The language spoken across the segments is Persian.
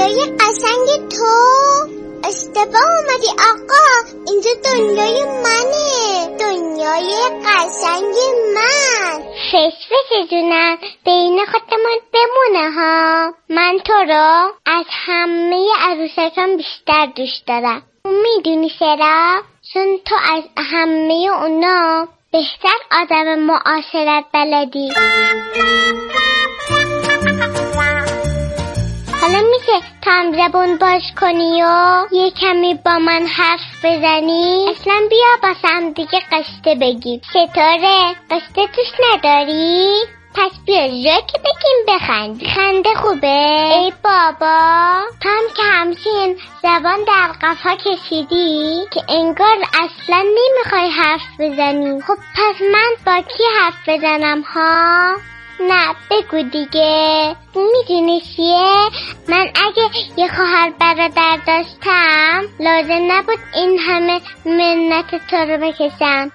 دنیای قشنگ تو. اشتباه اومدی آقا، اینجا دنیای منه، دنیای قشنگ من. فش جونم بین خودمون بمونه ها. من تو رو از همه عروسکان بیشتر دوست دارم. میدونی چرا؟ چون تو از همه اونا بهتر آدم معاشرت بلدی. حالا میشه تا هم زبون باز کنی و یه کمی با من حرف بزنی؟ اصلا بیا باسم دیگه قصه بگیم. چطوره؟ قصه توش نداری؟ پس بیا جا که بگیم بخند. خنده خوبه؟ ای بابا، تو هم که همچین زبان در قفا کشیدی که انگار اصلا نمیخوای حرف بزنی. خب پس من با کی حرف بزنم ها؟ نه بگو دیگه. میدونی چیه؟ من اگه یه خواهر برادر داشتم لازم نبود این همه منت تو رو بکشم.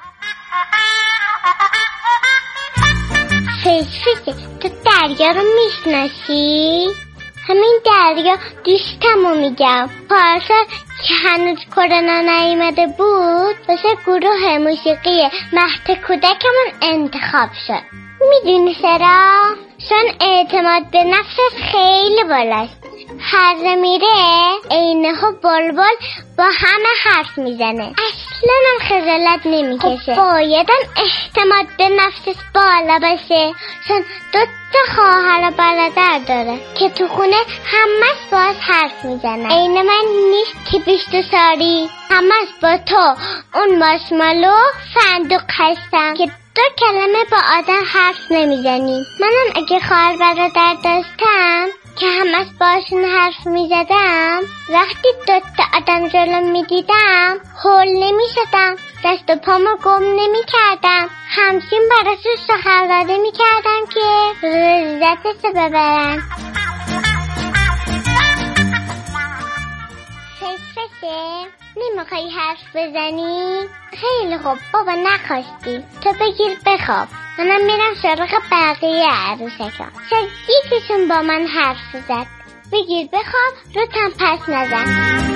فش تو دریا رو میشناسی؟ همین دریا دوستمو میگم. پارسال که هنوز کرونا نیومده بود واسه گروه موسیقی مهد کودکمون انتخاب شد. میدونی چرا؟ چون اعتماد به نفسش خیلی بالاست. هر میره عینه بلبل با همه حرف میزنه، اصلا هم خجالت نمیکشه. بایدن اعتماد به نفسش بالا باشه، چون 2 خواهر و برادر داره که تو خونه همش باز حرف میزنن. عین من نیست که 20 سالی همش با تو اون مارشمالو فندق هستم که 2 کلمه با آدم حرف نمیزنی. منم اگه خواهر برادر داشتم که همش باشون حرف میزدم، وقتی 2 آدم جلوم میدیدم هول نمیشدم، دست و پامو گم نمیکردم، همچین براشون سخنرانی میکردم که لذتشو ببرن. فشه نمیخوای حرف بزنی؟ خیلی خوب بابا، نخواستی تو بگیر بخواب. منم میرم سراغ بقیه عروسکان. شاید یکیشون با من حرف زد. بگیر بخواب، رو تن پس نزن.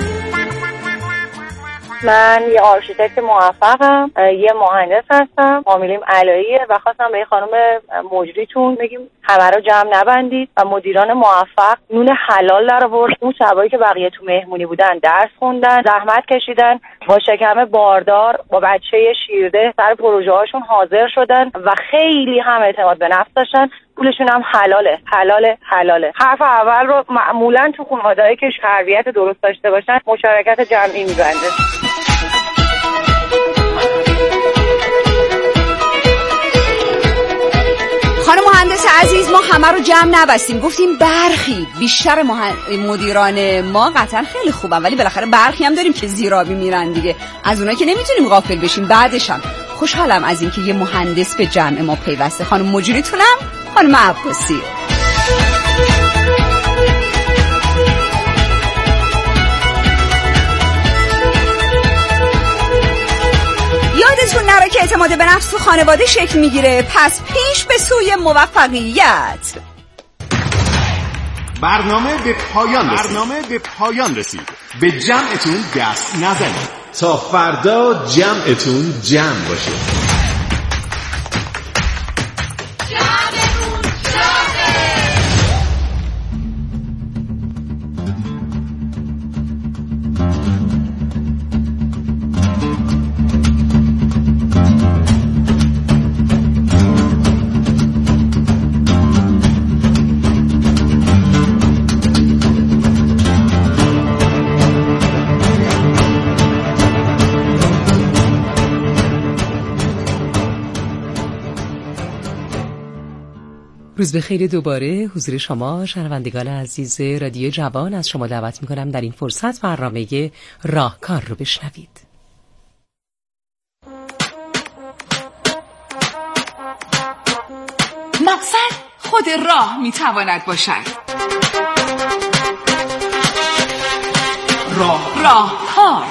من یه آرشیتکت موفقم، یه مهندس هستم، فامیلیم علاییه و خواستم به خانم مجریتون بگیم همه رو جمع نبندید و مدیران موفق نون حلال در آورد. اون شبایی که بقیه تو مهمونی بودن درس خوندن، زحمت کشیدن، با شکم باردار، با بچه شیرده سر پروژه هاشون حاضر شدن و خیلی هم اعتماد به نفس داشتن. پولشون هم حلاله. حرف اول رو معمولا تو خانواده‌ای که تربیت درست داشته باشن مشارکت جمعی می‌بنده. خانم مهندس عزیز، ما همه رو جمع نبستیم، گفتیم برخی. بیشتر مدیران ما قطعا خیلی خوبن، ولی بالاخره برخی هم داریم که زیرابی میرن دیگه. از اونایی که نمیتونیم غافل بشیم. بعدش هم خوشحالم از اینکه یه مهندس به جمع ما پیوسته. خانم مجریتونم خانم عباسی. یادتون نره که اعتماد به نفس تو خانواده شکل میگیره، پس پیش به سوی موفقیت. برنامه به پایان رسید. به جمعتون دست نزنید تا فردا جمعتون جمع باشه. روز بخیر. دوباره حضور شما شنوندگان عزیز رادیو جوان. از شما دعوت میکنم در این فرصت برنامه راهکار رو بشنوید. مقصد خود راه میتواند باشد. راهکار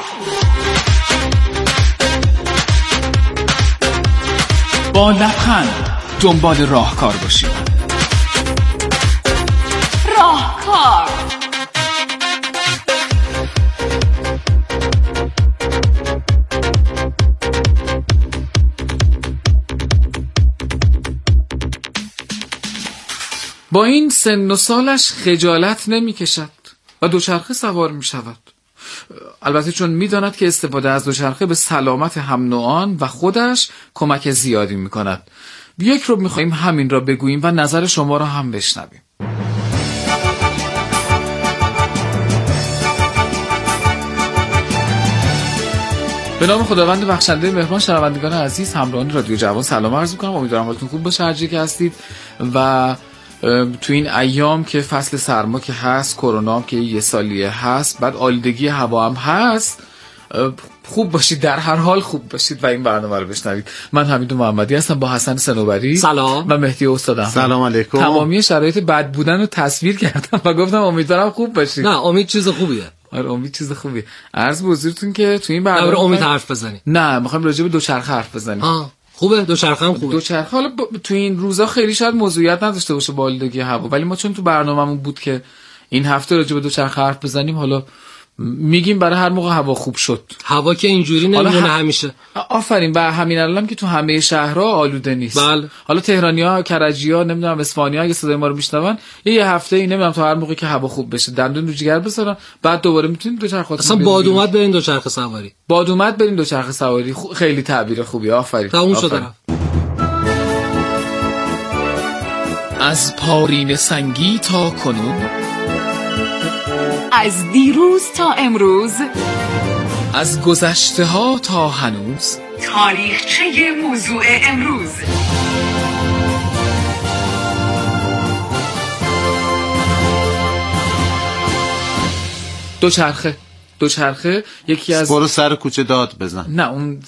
با لبخند دنبال راهکار باشید. راهکار با این سن و سالش خجالت نمی‌کشد و دوچرخه سوار می‌شود. البته چون می‌داند که استفاده از دوچرخه به سلامت هم نوعان و خودش کمک زیادی می‌کند. یک رو می‌خواهیم همین را بگوییم و نظر شما را هم بشنویم. به نام خداوند بخشنده مهربان، شنوندگان عزیز همراهان رادیو جوان سلام عرض می‌کنم. امیدوارم حالتون خوب باشه هر جایی که هستید و تو این ایام که فصل سرما که هست، کرونا هم که یه سالیه هست، بعد آلودگی هوا هم هست، خوب باشید، در هر حال خوب باشید و این برنامه رو بشنوید. من حمید محمدی هستم با حسن صنوبری سلام و مهدی استاد. سلام علیکم. تمامی شرایط بد بودن رو تصویر کردم و گفتم امیدوارم خوب باشید. نه امید چیز خوبیه. آره امید چیز خوبیه. عرض به حضورتون که تو این برنامه امید حرف بزنیم. نه میخوایم راجع به دوچرخه حرف بزنیم. خوبه، دوچرخه هم خوبه. دوچرخه حالا تو این روزا خیلی شاید موضوعیت نداشته باشه با آلودگی هوا، ولی ما چون تو برنامه‌مون بود که این هفته راجع به دوچرخه حرف بزنیم، حالا میگیم برای هر موقع هوا خوب شد. هوا که اینجوری نمیمونه همیشه. آفرین. و همین الانم که تو همه شهرها آلوده نیست. بله. حالا تهرانی‌ها، کرجی‌ها، نمیدونم اصفهانی‌ها اگه صدای ما رو میشنون یه هفته ای نمیدونم تا هر موقعی که هوا خوب بشه دندون رو جگر بذارن، بعد دوباره میتونید دوچرخه اصلا باد اومد برین دوچرخه سواری. باد اومد برین دوچرخه سواری. خیلی تعبیر خوبیه. آفرین. تموم شد. از پارین سنگی تا کنون، از دیروز تا امروز، از گذشته ها تا هنوز، تاریخچه موضوع امروز. دوچرخه یکی از برو سر کوچه داد بزن. نه اون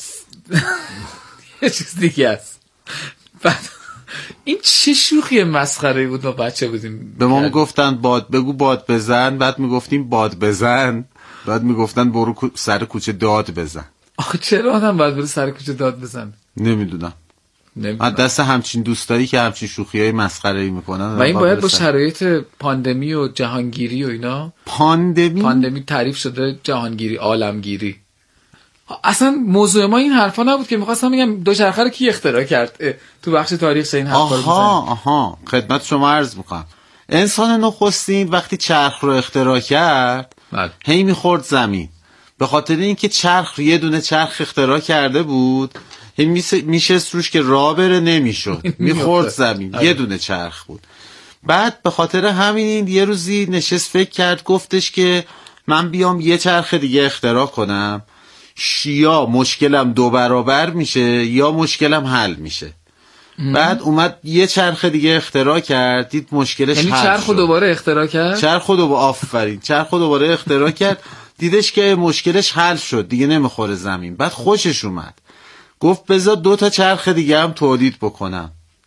یه چیز دیگه است. بعد این چه شوخی مسخره بود ما بچه بودیم. به ما میگفتن بگو باد بزن، بعد میگفتیم باد بزن، بعد میگفتن برو سر کوچه داد بزن. آخه چرا آدم باید بره سر کوچه داد بزن؟ نمیدونم. از دست همچین دوستایی که همچین شوخیای مسخره‌ای میکنن و این باید با شرایط پاندمی و جهانگیری و اینا. پاندمی تعریف شده جهانگیری، عالمگیری. اصلا موضوع ما این حرفا نبود که می‌خواستم بگم دوچرخه رو کی اختراع کرد. تو بخش تاریخ این حرفا رو بزنیم. آها خدمت شما عرض میکنم. انسان نخستین وقتی چرخ رو اختراع کرد هی میخورد زمین، به خاطر اینکه چرخ یه دونه چرخ اختراع کرده بود، هی میشست روش که راه بره نمیشد، میخورد زمین. یه دونه چرخ بود. بعد به خاطر همین یه روزی نشست فکر کرد، گفتش که من بیام یه چرخ دیگه اختراع کنم، یا مشکلم 2 برابر میشه یا مشکلم حل میشه. بعد اومد یه چرخ دیگه اختراع کرد، دید مشکلش حل شد. یعنی چرخو دوباره اختراع کرد؟ آفرین. چرخو دوباره اختراع کرد، دیدش که مشکلش حل شد، دیگه نمیخوره زمین. بعد خوشش اومد، گفت بذار 2 تا چرخ دیگه هم تولید بکنم.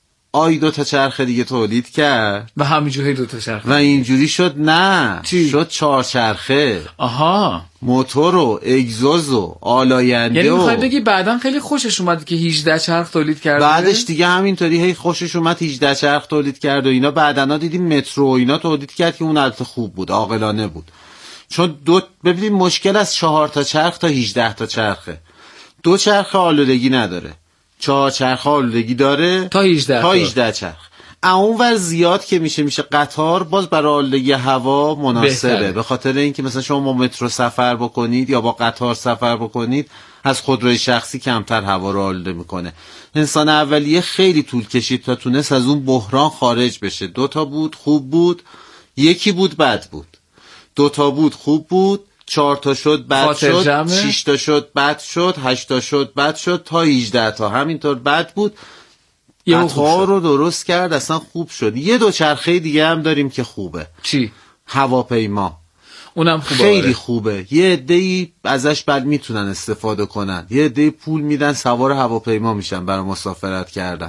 2 تا چرخ دیگه تولید کرد و همینجوری 2 تا چرخ و اینجوری شد. نه چی؟ شد 4 چرخه. آها. موتور و اگزوز و آلاینده. یعنی میخوای بگی بعدن خیلی خوشش اومد که 18 چرخ تولید کرد؟ بعدش دیگه همینطوری هی خوشش اومد 18 چرخ تولید کرد و اینا. بعدنا دیدیم مترو و اینا تولید کرد که اون البته خوب بود، عاقلانه بود. چون ببینید مشکل از 4 تا چرخ تا 18 تا چرخه. 2 چرخ آلودگی نداره، 4 چرخ آلودگی داره تا 18 چرخ. اونور زیاد که میشه قطار، باز برای آلودگی هوا مناسبه. به خاطر اینکه مثلا شما با مترو سفر بکنید یا با قطار سفر بکنید، از خودروی شخصی کمتر هوا رو آلوده میکنه. انسان اولیه خیلی طول کشید تا تونست از اون بحران خارج بشه. 2 تا بود خوب بود، 1 بود بد بود. 2 تا بود خوب بود، 4 تا شد بد شد، 6 تا شد بد شد، 8 تا شد بد شد، تا 18 تا همینطور بد بود. قطار رو درست کرد، اصلا خوب شد. یه دوچرخه دیگه هم داریم که خوبه. چی؟ هواپیما. اونم خوبه. خیلی خوبه. یه عده‌ای ازش بعد میتونن استفاده کنن. یه عده‌ای پول میدن سوار هواپیما میشن برای مسافرت کردن.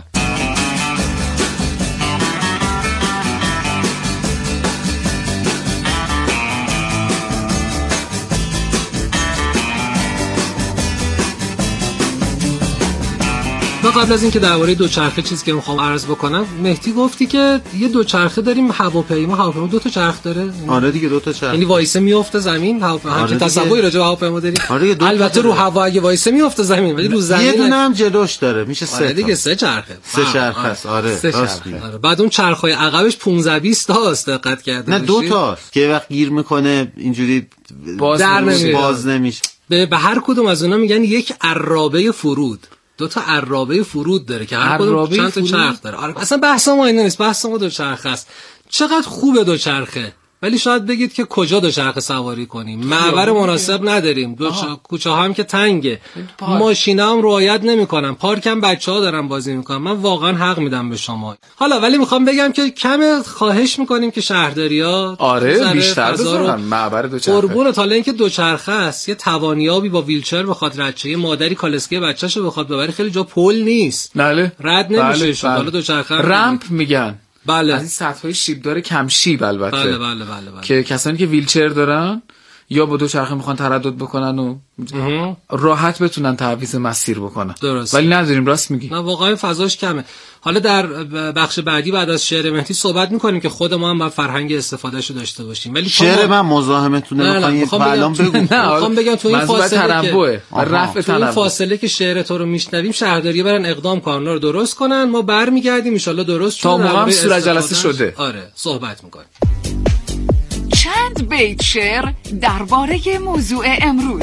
قبل از اینکه درباره دوچرخه چیزی که میخوام عرض بکنم، مهدی گفتی که یه دوچرخه داریم هواپیما دو تا چرخ داره. آره دیگه دو تا چرخ. یعنی وایسه میفته زمین، همین تصوری راجع به هواپیما داریم. آره البته رو هوا اگه وایسه میفته زمین، ولی رو زمین یه دونه هم جلوش داره، میشه 3 آره دیگه 3 چرخه. 3 چرخ است. آره راست میگی. بعد اون چرخای عقبش 15-20 تاست، دقت کرده نه 2 تاست که وقت گیر میکنه اینجوری باز نمیشه. به هر کدوم از اونها میگن یک عرابه فرود. 2 تا عرابه فرود داره که هر کدوم چند تا چرخ داره. آره اصلا بحث ما این نیست، بحث ما دوچرخه است. چقدر خوبه دوچرخه، ولی شاید بگید که کجا دوچرخه سواری کنیم؟ معبر مناسب نداریم، کوچه هم که تنگه، ماشینا هم رعایت نمیکنن، پارک هم بچه‌ها دارن بازی میکنن. من واقعا حق میدم به شما. حالا ولی میخوام بگم که کم خواهش میکنیم که شهرداری‌ها آره بیشتر بذارن معبر دوچرخه. قربون حالا اینکه دوچرخه است، یه توانیابی با ویلچر بخواد رچه مادری کالسکه بچه‌شو بخواد ببره، خیلی جا پل نیست. بله رد نمیشه شد. حالا دوچرخه رمپ میگن. بله. از این سطح‌های شیبدار کم شیب البته. بله. که کسانی که ویلچر دارن یا با دوچرخه میخوان تردد بکنن و راحت بتونن تعویض مسیر بکنن. درست. ولی نداریم، راست میگی. نه واقعا فضاش کمه. حالا در بخش بعدی بعد از شعر مهدی صحبت میکنیم که خود ما هم باید فرهنگ استفادهشو داشته باشیم. ولی شعر من مزاحمتونه میخوام الان بگم. میخوام بگم تو این فاصله که رفع تنوع، فاصله که شعر تو رو میشنویم، شهرداری برن اقدام کارنا رو درست کنن، ما برمیگردیم ان شاءالله درست تا موقع هم صورت جلسه شده. آره صحبت میکنیم. چند بیت شعر درباره موضوع امروز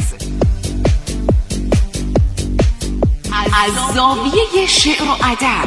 از زاویه شعر و ادب.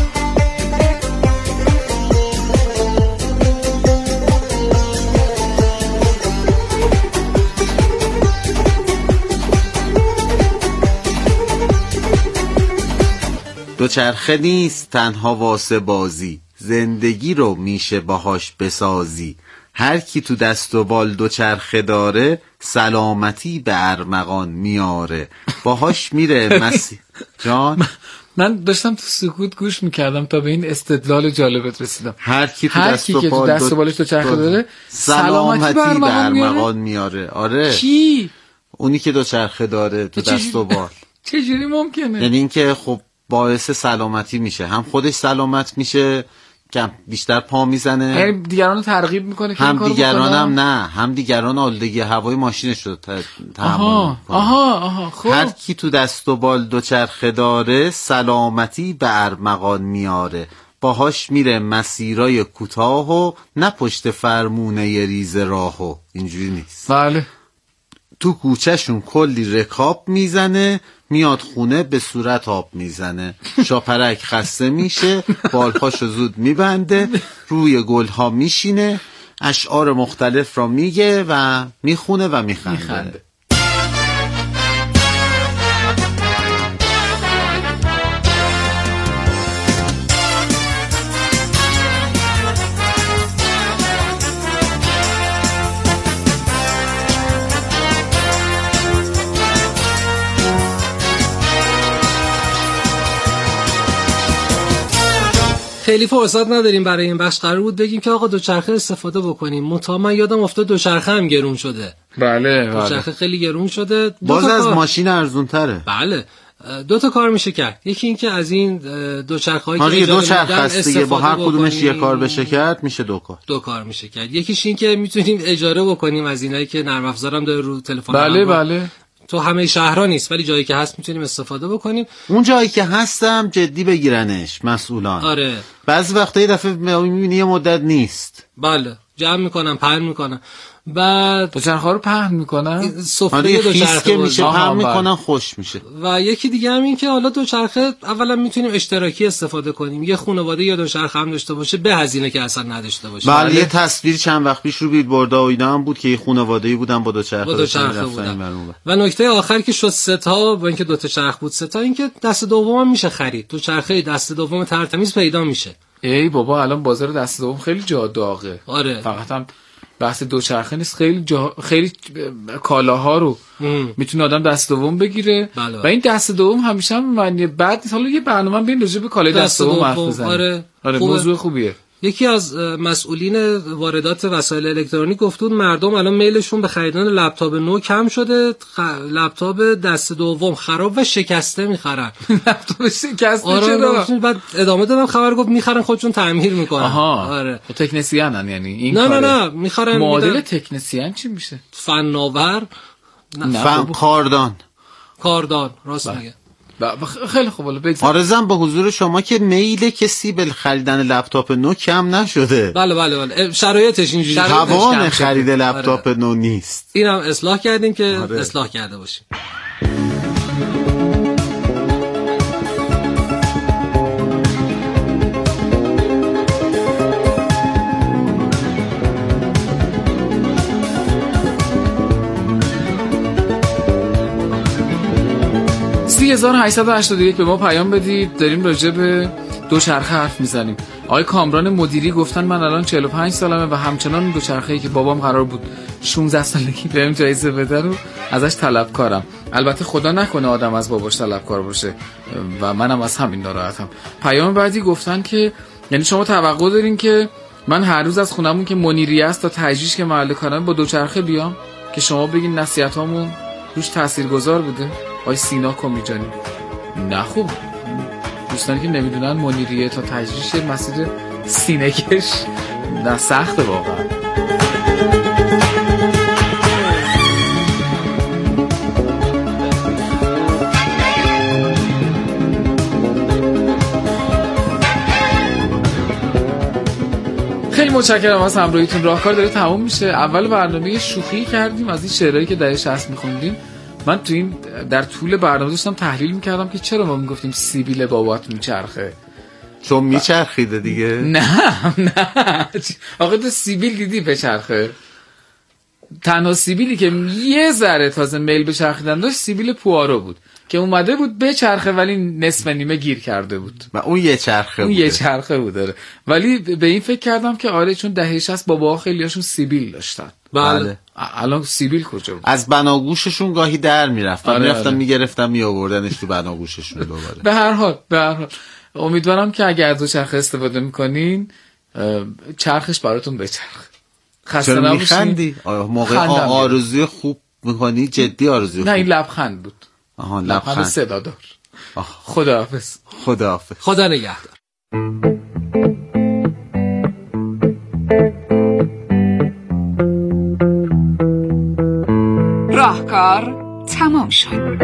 دوچرخه نیست تنها واسه بازی، زندگی رو میشه باهاش بسازی. هر کی تو دست و بال دوچرخه داره، سلامتی به ارمغان میاره. باهاش میره جان من داشتم تو سکوت گوش میکردم تا به این استدلال جالبت رسیدم. هر کی تو دست و بالش دوچرخه داره، سلامتی به ارمغان میاره. آره کی؟ اونی که دوچرخه داره تو دست و بال. چجوری ممکنه؟ یعنی اینکه خب باعث سلامتی میشه، هم خودش سلامت میشه، کم بیشتر پا میزنه، یعنی دیگران رو ترغیب میکنه که هم دیگران هم نه، هم دیگران آلودگی هوای ماشینش رو تحمل میکنه. خب. هر کی تو دست و بال دوچرخه داره، سلامتی به ارمغان میاره. باهاش میره مسیرای کوتاه و نه پشت فرمونه ریز راهو. اینجوری نیست. بله. تو کوچهشون کلی رکاب میزنه، میاد خونه به صورت آب میزنه، شاپرک خسته میشه، بالپاشو زود میبنده، روی گلها میشینه، اشعار مختلف را میگه و میخونه و میخنده. خیلی فرصت نداریم برای این بخش. قرار بود بگیم که آقا دوچرخه استفاده بکنیم، من یادم افتاد دوچرخه هم گرون شده. بله. دوچرخه خیلی گرون شده، باز از ماشین ارزون تره. بله. 2 تا کار میشه کرد. یکی این که از این دوچرخه‌هایی که دوچرخه است دیگه، با هر کدومش یه کار بشه کرد، میشه 2 کار میشه کرد. یکیش این که میتونیم اجاره بکنیم از اینایی که نرم افزارم داره رو تلفن. بله. تو همه شهرها نیست ولی جایی که هست میتونیم استفاده بکنیم. اون جایی که هستم جدی بگیرنش مسئولان. آره. بعضی وقتا یه دفعه میبینی یه مدت نیست. بله. جمع میکنن، پهن میکنن. بعد دوچرخه رو پهن میکنن، سفره دوچرخه میشه پهن میکنن، خوش میشه. و یکی دیگه هم این که حالا دوچرخه اولا میتونیم اشتراکی استفاده کنیم، یه خانواده یا دوچرخه هم داشته باشه به هزینه که اصلا نداشته باشه. بله. یه تصویر چند وقت پیش رو بیلبوردها و اینا هم بود که یه خانواده‌ای بودن با دوچرخه بودن. و نکته آخر که شد 3 تا، با اینکه 2 تا چرخ بود 3 تا، این که دست دوم هم میشه خرید. دوچرخه دست دوم ترتمیز پیدا میشه. ای بابا الان بازار دست دوم خیلی جا داغه. آره. فقط هم بحث دوچرخه نیست، خیلی کالاها رو میتونه آدم دست دوم بگیره. بله. و این دست دوم همیشه هم معنی بعد حالا یه برنامه بین راجع به کالای دست دوم حرف بزنیم. آره موضوع خوبیه. یکی از مسئولین واردات وسایل الکترونیک گفت بود مردم الان میلشون به خریدن لپتاپ نو کم شده، لپتاپ دست دوم خراب و شکسته میخرن. لپتاپ شکسته چرا؟ بعد ادامه دادم خبر گفت میخرن خودشون تعمیر میکنن. آره تکنسین یعنی این نه میخرن. معادل تکنسین چی میشه؟ فناور. کاردان راست میگه. خیلی خوب. حالا بگذاریم آرزم به حضور شما که میل کسی به خریدن لپتاپ نو کم نشده. بله شرایطش اینجوری، توان خرید لپتاپ نو نیست. اینم اصلاح کردیم که اصلاح کرده باشیم. سی 1881 به ما پیام بدید. داریم راجع به دوچرخه حرف میزنیم. آقای کامران مدیری گفتن من الان 45 سالمه و همچنان دوچرخه‌ای که بابام قرار بود 16 سالگی بهم جایزه بده رو ازش طلبکارم. البته خدا نکنه آدم از باباش طلبکار باشه و منم از همین ناراحتم. پیام بعدی گفتن که یعنی شما توقع دارین که من هر روز از خونمون که منیریه است تا تجریش که محل کارم با دوچرخه بیام که شما بگین نصیحتامون روش تاثیرگذار بوده؟ آی سینا کمیجانی. نه خوب دوستانی که نمیدونن منیریه تا تجریش مسیر سینه‌کش نه سخته واقعا. خیلی متشکرم از همراهیتون. راهکار داره تموم میشه. اول برنامه شوخی کردیم از این شعرهایی که دهه 60 میخوندیم. من تو این در طول برنامه داشتم تحلیل میکردم که چرا ما میگفتیم سیبیل بابات میچرخه. چون میچرخیده دیگه. نه آقا تو سیبیل دیدی بچرخه؟ تنها سیبیلی که یه ذره تازه میل به چرخیدن داشت سیبیل پوارو بود که اومده بود بچرخه ولی نصف نیمه گیر کرده بود و اون یه چرخه بود داره. ولی به این فکر کردم که آره چون دهه 60 باباها خیلیاشون سیبیل داشتن. بله. الان سیبیل کجا بود؟ از بناگوششون گاهی در میرفتن. میرفتن میگرفتن میآوردنش تو بناگوششون دوباره. به هر حال امیدوارم که اگر از دوچرخه استفاده میکنین چرخش براتون بچرخه. خسته نباشید. موقع آرزوی خوب میکنی جدی آرزوی نه این لبخند بود. لبخند صدادار. خداحافظ. خدا نگهدار. راهکار تمام شد.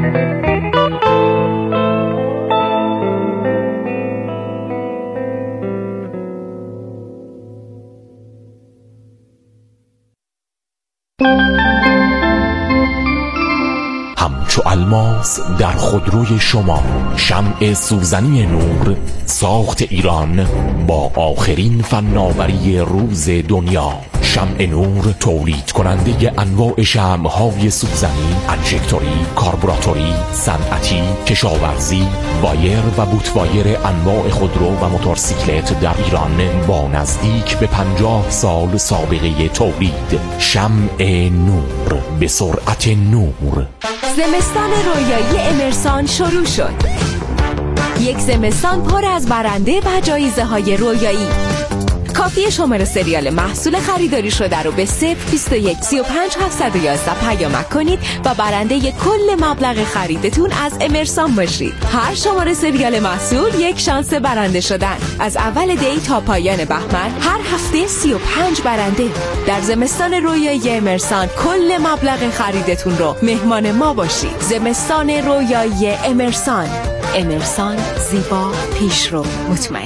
همچو الماس در خودروی شما شمع سوزنی نور ساخت ایران با آخرین فناوری روز دنیا. شمع نور تولید کننده انواع شمع‌های سوزنی، انژکتوری، کاربوراتوری، صنعتی، کشاورزی، وایر و بوت وایر انواع خودرو و موتورسیکلت در ایران با نزدیک به 50 سال سابقه تولید. شمع نور به سرعت نور. زمستان رویایی امرسان شروع شد. یک زمستان پر از برنده و جایزه های رویایی. کافیه شماره سریال محصول خریداری شده رو به 021 35 711 پیامک کنید و برنده کل مبلغ خریدتون از امرسان باشید. هر شماره سریال محصول یک شانس برنده شدن. از اول دی تا پایان بهمن هر هفته 35 برنده. در زمستان رویایی امرسان کل مبلغ خریدتون رو مهمان ما باشید. زمستان رویایی امرسان. امرسان زیبا، پیشرو، مطمئن.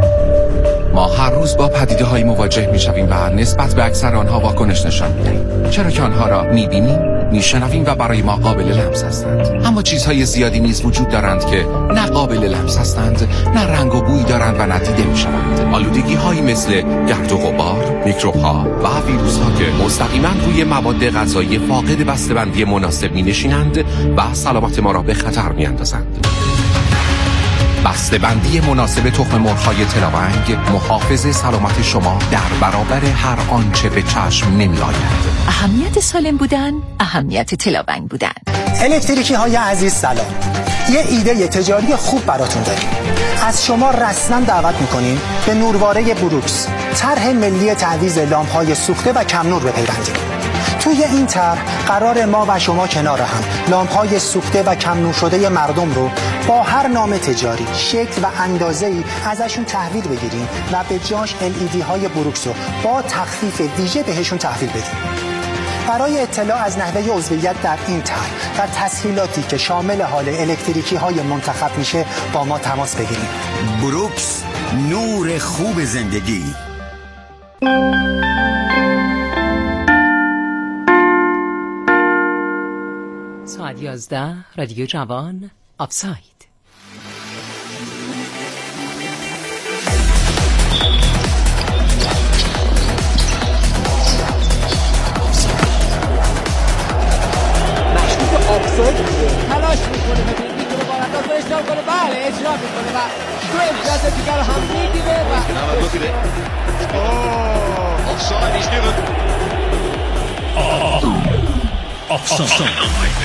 ما هر روز با پدیده‌هایی مواجه می‌شویم و نسبت به اکثر آنها واکنش نشان می‌دهیم. چرا که آنها را می‌بینیم، می‌شنویم و برای ما قابل لمس هستند. اما چیزهای زیادی نیز وجود دارند که نه قابل لمس هستند، نه رنگ و بوی دارند و نه دیده می‌شوند. آلودگی‌هایی مثل گرد و غبار، میکروب‌ها و ویروس‌ها که مستقیما روی مواد غذایی فاقد بسته‌بندی مناسب می‌نشینند و سلامت ما را به خطر می‌اندازند. بسته‌بندی مناسب تخم مرغ‌های تلاونگ محافظ سلامت شما در برابر هر آنچه به چشم نمی‌آید. اهمیت سالم بودن، اهمیت تلاونگ بودن. الکتریکی های عزیز سلام. یه ایده تجاری خوب براتون داریم. از شما رسما دعوت میکنیم به نورواره بروکس، طرح ملی تعویض لامپ‌های سوخته و کم نور بپیوندید. توی این طرح قرار ما و شما کنار هم لامپ‌های سوخته و کم نور شده مردم رو با هر نام تجاری، شکل و اندازه‌ای ازشون تحویل بگیریم و به جاش LED های بروکس رو با تخفیف ویژه بهشون تحویل بدیم. برای اطلاع از نحوه عضویت در این طرح و تسهیلاتی که شامل حال الکتریکی های منتخب میشه با ما تماس بگیرید. بروکس، نور خوب زندگی. ساعت 11 رادیو جوان آفساید. آفساید تلاش میکنه میتونه با انداز اشتباه کنه. بله اجرا میکنه و دو امتیاز دیگر هم میگیره و آفساید is given. آفساید.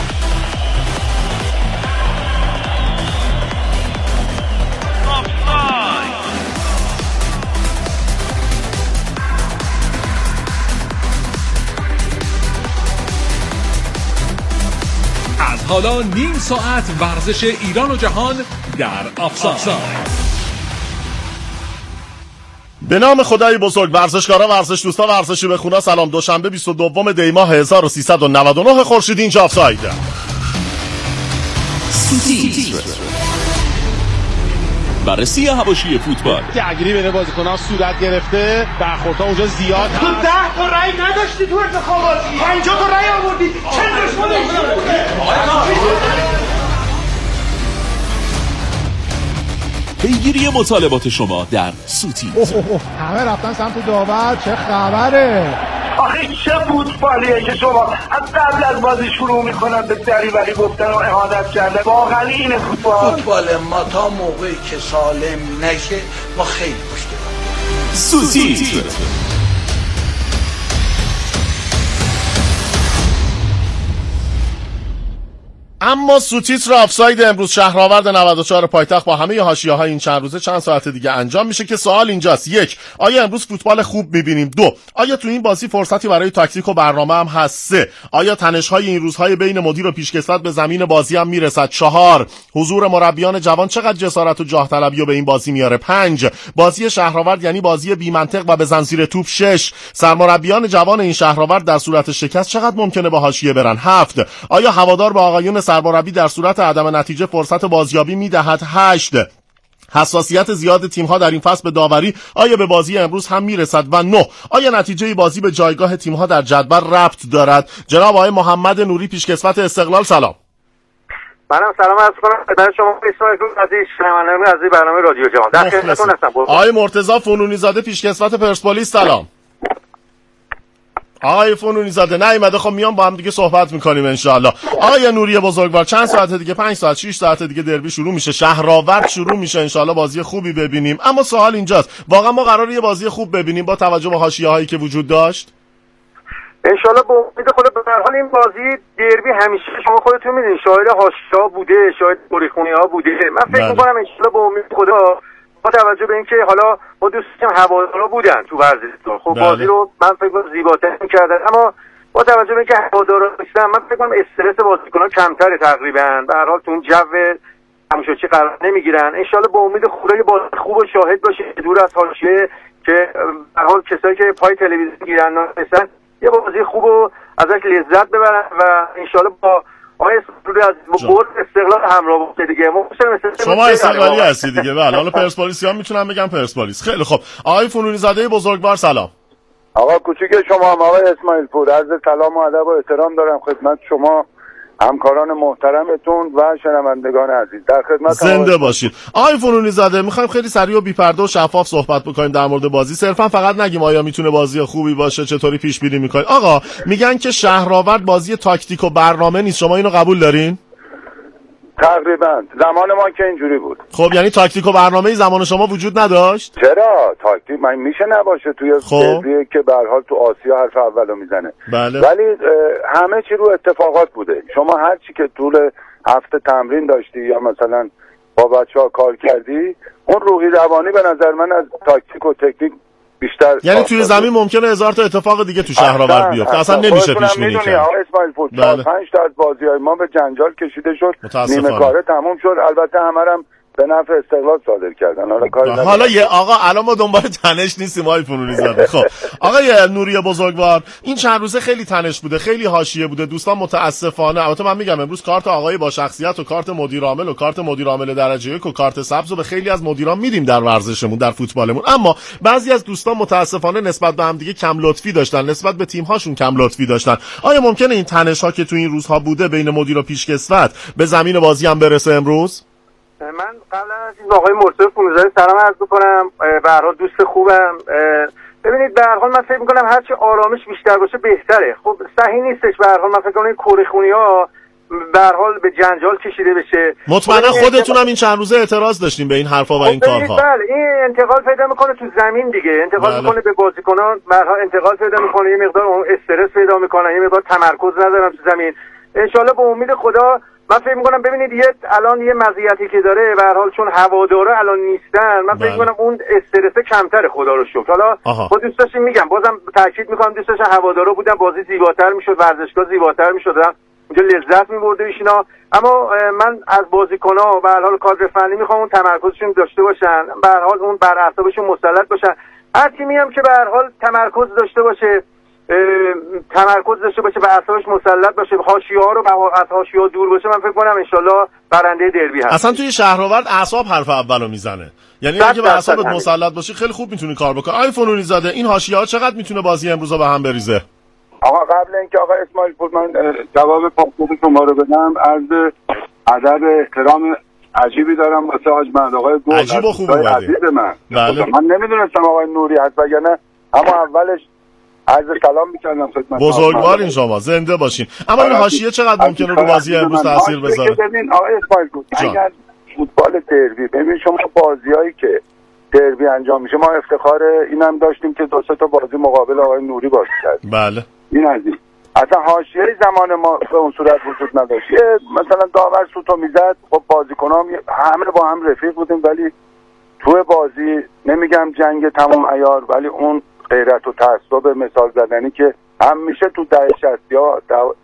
حالا نیم ساعت ورزش ایران و جهان در آفساید. به نام خدای بزرگ. ورزشکارا، ورزش دوستا، ورزشی بخونا، سلام. دوشنبه 22 دی ماه 1399 خورشیدی، اینجا آفساید. بررسی حواشی فوتبال. درگیری بین بازیکنان صورت گرفته، برخوردها اونجا زیاد هست. تو 10 تا رأی نداشتی تو انتخابات، 50 تا رأی آوردی. چه دشمنی؟ پیگیری مطالبات شما در سوتی. همه رفتن سمت داور، چه خبره؟ آخه چه فوتبالیه که شما از قبل از بازی شروع میکنن به دریوری گفتن و اهانت کردن. واقعا اینه فوتبال ما تا موقعی که سالم نشه ما خیلی پشت سوتی. اما سوتیتر آفساید امروز شهرآورد 94 پایتخت با همه حاشیه‌های این چند روزه چند ساعت دیگه انجام میشه که سوال اینجاست: 1. آیا امروز فوتبال خوب میبینیم؟ 2. آیا تو این بازی فرصتی برای تاکتیک و برنامه هم هست؟ 3. آیا تنش‌های این روزهای بین مدیر و پیشکسوت به زمین بازی هم میرسد؟ 4. حضور مربیان جوان چقدر جسارت و جاه طلبی رو به این بازی میاره؟ 5. بازی شهرآورد یعنی بازی بی منطق و به زنزیر توپ. 6. سرمربیان جوان این شهرآورد در صورت شکست چقدر ممکنه به حاشیه برن؟ 7. آیا هوادار به آقایون سرمربی در صورت عدم نتیجه فرصت بازیابی میدهد؟ 8. حساسیت زیاد تیم‌ها در این فصل به داوری آیا به بازی امروز هم میرسد؟ و 9. آیا نتیجه بازی به جایگاه تیم‌ها در جدول ربط دارد؟ جناب آقای محمد نوری، پیشکسوت استقلال، سلام. منم سلام عرض کنم خدمت شما اسماعیل عزیز، شنوندگان عزیز برنامه رادیو جوان. در خدمتتون هستم. آقای مرتضی فنونی زاده، پیشکسوت پرسپولیس، سلام. آقای فنونی زاده نیومده، خب میام با هم دیگه صحبت میکنیم انشاءالله. آقای نوری بزرگوار، چند ساعت دیگه، 5 ساعت 6 ساعت دیگه دربی شروع میشه، شهرآورد شروع میشه، انشاءالله بازی خوبی ببینیم. اما سوال اینجاست، واقعا ما قراره یه بازی خوب ببینیم با توجه به حاشیه‌هایی که وجود داشت؟ انشالله با امید خدا. به هر حال این بازی دربی همیشه شما خودتون میدونید شاهد حاشیه‌ها بوده، شاهد گریخونی‌ها بوده. من فکر می‌کنم انشالله با امید خدا با توجه به اینکه حالا ما دوست داشتیم هوادارا بودن تو ورزشگاه، خب بازی رو من فکر کنم زیباتر می‌کردن، اما با توجه به اینکه هوادارا نیستن من فکر کنم استرس بازیکنان کمتره تقریبا. به هر حال تو اون جو تماشاچی قرار نمیگیرن. انشالله با امید خدا یه بازی خوب و شاهد باشه دور از حاشیه، که به هر حال کسایی که پای تلویزیون گیرن مثلا یه بازی خوب و ازش لذت ببرن و انشالله با آقای سپوری از برد استقلال همراه باشه دیگه. شما استقلالی هستی دیگه. بله، حالا پرسپولیسی هم میتونم بگم پرسپولیس. خیلی خب. آقای فنونی زاده بزرگوار، سلام. آقا کوچیک شما هم آقای اسماعیل پور، عرض سلام و ادب و احترام دارم خدمت شما، همکاران محترمتون و شنوندگان عزیز. در خدمت زنده باشید. آقای فنونی زاده، میخوایم خیلی سریع و بی‌پرده و شفاف صحبت بکنیم در مورد بازی. صرفا فقط نگیم آیا میتونه بازی خوبی باشه، چطوری پیش بینی میکنید. آقا میگن که شهرآورد بازی تاکتیک و برنامه نیست، شما اینو قبول دارین؟ تقریبا زمان ما که اینجوری بود. خب یعنی تاکتیک و برنامه‌ای زمان شما وجود نداشت؟ چرا تاکتیک من میشه نباشه توی دربی که به هر حال تو آسیا حرف اولو میزنه. بله. ولی همه چی رو اتفاقات بوده. شما هر چی که طول هفته تمرین داشتی یا مثلا با بچه‌ها کار کردی، اون روحی روانی به نظر من از تاکتیک و تکنیک بیشتر. یعنی توی زمین ممکنه 1000 تا اتفاق دیگه تو شهرآورد بیفته. اصلا نمیشه پیش بینی کرد. آقا اسماعیل پور 4-5 تا از بازی‌های ما به جنجال کشیده شد. نیمه کاره تموم شد. البته همرم به نفع استقلال صادر کردن. حالا یه آقا الان ما دنبال تنش نیستیم آقای فنونی زاده. خب آقای نوری بزرگوار، این چند روزه خیلی تنش بوده، خیلی حاشیه بوده. دوستان متاسفانه، البته من میگم امروز کارت آقای با شخصیت و کارت مدیر عامل و کارت مدیر عامل درجه 1 و کارت سبز رو به خیلی از مدیران میدیم در ورزشمون، در فوتبالمون، اما بعضی از دوستان متاسفانه نسبت به هم دیگه کم لطفی داشتن، نسبت به تیم هاشون کم لطفی داشتن. آیا ممکنه این تنش ها که تو این روزها بوده بین مدیر و پیشکسوت به زمین بازی هم برسه امروز؟ من قبل از این آقای مرتضی فونوزاده سلام عرض می‌کنم. به هر حال دوست خوبم. ببینید به هر حال من فکر می‌کنم هرچی آرامش بیشتر باشه بهتره. خب صحیح نیستش به هر حال من فکر کنم این کورخونی‌ها به هر حال به جنجال کشیده بشه. مطمئنا خودتون هم این چند روزه اعتراض داشتین به این حرفا و این کارها. بله این انتقال پیدا می‌کنه تو زمین دیگه، انتقال می‌کنه به بازیکنان، به هر حال انتقال پیدا می‌کنه، یه مقدار استرس پیدا می‌کنه، یه مقدار تمرکز ندارن تو زمین. ان شاءالله به امید خدا من فکر می‌کنم ببینید الان یه مزیتی که داره به هر حال چون هوادارا الان نیستن، من فکر می‌کنم اون استرس کمتره خدا رو شکر. حالا با دوست داشتم میگم، بازم تاکید می‌کنم دوست داشتم هوادارا بودن، بازی زیباتر می‌شد، ورزشگاه زیباتر می‌شد، اونجا لذت می‌برد ایشونا. اما من از بازیکن‌ها به هر حال کادر فنی می‌خوام اون تمرکزشون داشته باشن، به هر حال اون بر اعصابشون مسلط باشن. هر تیمی هم که به هر حال تمرکز داشته باشه، به اعصابش مسلط باشه، حاشیه‌ها رو از حاشیه‌ها دور باشه، من فکر کنم ان شاءالله برنده دربی هست. اصلا توی شهرآورد اعصاب حرف اولو میزنه، یعنی اگه به اعصابت مسلط باشی خیلی خوب میتونی کار بکنی. آقای فنونی زاده، این حاشیه‌ها چقدر میتونه بازی امروز رو به هم بریزه؟ آقا قبل اینکه آقا اسماعیل پور من جواب پاسخ شما رو بدم، عرض ادب احترام عجیبی دارم واسه حاج مهد آقای گل، عجیب و خوب عزیز من نمیدونستم آقای نوری هست، وگرنه اما اولش عرض سلام می‌کردم خدمت بزرگوارین شما، زنده باشین. اما این حاشیه چقدر ممکنه رو بازی امروز تاثیر بذاره؟ ببین آقای اسماعیل پور، اگر فوتبال دربی، ببین شما بازیایی که دربی انجام میشه، ما افتخار اینم داشتیم که 2 تا بازی مقابل آقای نوری بازی کردیم. بله این از این. اصلا حاشیه زمان ما به اون صورت وجود نداشت. مثلا داور سوتو میزد، خب بازیکنام همه با هم رفیق بودیم، ولی تو بازی نمیگم جنگ تمام عیار، ولی اون غیرت و تعصب مثال زدنی که همیشه تو دهه 60 یا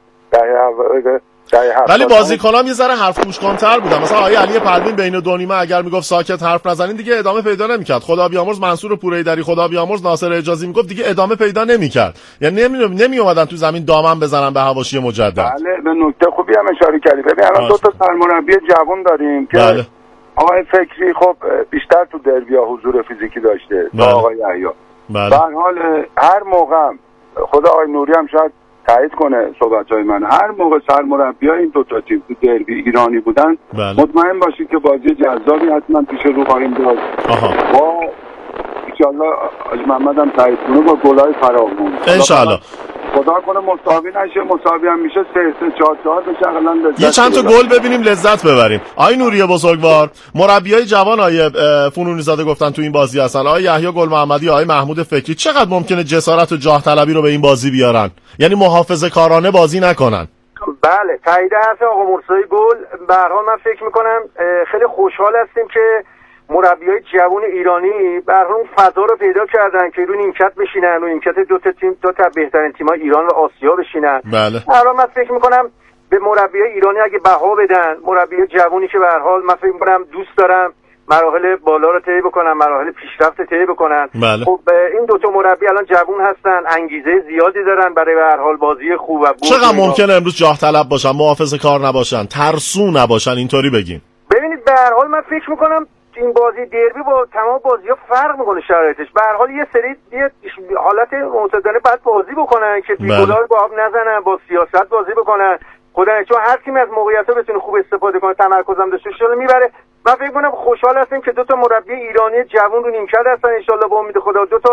ولی بازیکنام یه ذره حرف گوش کن‌تر بودن. مثلا آقای علی پروین بین دو نیمه اگر میگفت ساکت حرف نزنین دیگه ادامه پیدا نمی‌کرد. خدا بیامرز منصور پوریدری، خدا بیامرز ناصر اجازی میگفت دیگه ادامه پیدا نمی‌کرد. یعنی نمی‌اومدن تو زمین دامن بزنن به حواشی مجدد. بله به نکته خوبی هم اشاره کردی. ببین الان 2 تا سرمربی جوان داریم که بله. آقای فکری خب بیشتر تو دربی‌ها حضور فیزیکی داشته تا آقای یحیی. بله. به هر حال هر موقع خدا آقای نوری هم شاید تایید کنه صحبت‌های من، هر موقع سرمربیای این 2 تا تیم تو دربی ایرانی بودن، مطمئن باشید که بازی جذابی حتما پیش رو خواهیم داشت. با انشالله حاج محمد هم تایید کنه با گل‌های فراوان انشالله. خدا کنه مساوی نشه، مساوی هم میشه 3-4 بشه، حالا یه چند تا گل ببینیم لذت ببریم. آقای نوری بزرگوار، مربیای جوان آقای فنونی زاده گفتن تو این بازی هستن، آقای یحیی گل محمدی، آقای محمود فکری، چقدر ممکنه جسارت و جاه طلبی رو به این بازی بیارن؟ یعنی محافظه‌کارانه بازی نکنن. بله تایید حرف آقا مرتضی گل. به هر حال من فکر میکنم خیلی خوشحال هستیم که مربیای جوان ایرانی به هر حال فضا رو پیدا کردن که رو نیمکت بشینن، رو نیمکت 2 تا بهترین تیم‌های ایران و آسیا بشینن. بله. هر حال من فکر میکنم به مربیای ایرانی اگه بها بدن، مربیای جوانی که به هر حال من فکر میکنم دوست دارم مراحل بالا رو طی بکنن، مراحل پیشرفت طی بکنن. بله. خب این 2 تا مربی الان جوان هستن، انگیزه زیادی دارن برای به هر حال بازی خوب و چقدر ممکنه امروز جاه طلب باشن، محافظه‌کار نباشن، ترسو نباشن، اینطوری بگیم؟ ببینید به هر حال من فکر میکنم این بازی دربی با تمام بازی‌ها فرق میکنه شرایطش. به هر حال یه حالت معتدله بعد بازی بکنن که بیگلار با آب نزنن، با سیاست بازی بکنن. خدا چون هر تیم از موقعیت‌ها بتونه خوب استفاده کنه، تمرکزم داشته باشه میبره. من فکر کنم خوشحال هستیم که 2 تا مربی ایرانی جوان رو نیمکت هستن، ان شاءالله با امید خدا 2 تا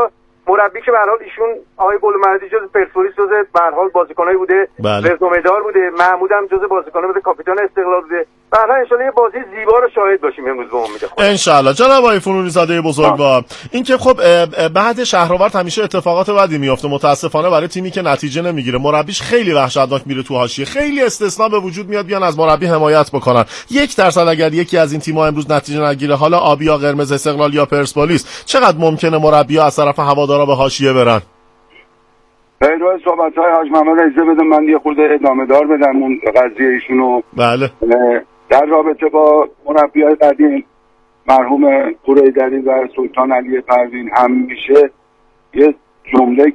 مربی که به هر حال ایشون آقای قلمردی جز پرسپولیس جز به هر حال بازیکنایی بوده، رزومه‌دار بوده، محمود هم جز بازیکن‌ها بوده، کاپیتان استقلال بوده. به هر حال ان شاءالله یه بازی زیبا رو شاهد باشیم امروز به امید خدا. ان شاءالله. جناب آقای فنونی زاده بزرگوار، این که خب بعد شهرآورد همیشه اتفاقات بدی میفته متاسفانه برای تیمی که نتیجه نمیگیره، مربیش خیلی وحشتناک میره تو حاشیه، خیلی استثنا به وجود میاد بیان از مربی حمایت بکنن. 1% اگر یکی از این تیم‌ها امروز نتیجه نگیره، حالا آبی یا قرمز، استقلال یا پرسپولیس، چقدر ممکنه مربی‌ها از طرف هوادارا به حاشیه برن؟ پیرو صحبت‌های حاج محمد اجازه بده من یه خورده ادامه دار بدم اون قضیه ایشونو. بله. در رابطه با مربیای قدیم مرحوم قریدری و سلطان علی پروین همیشه یه جمله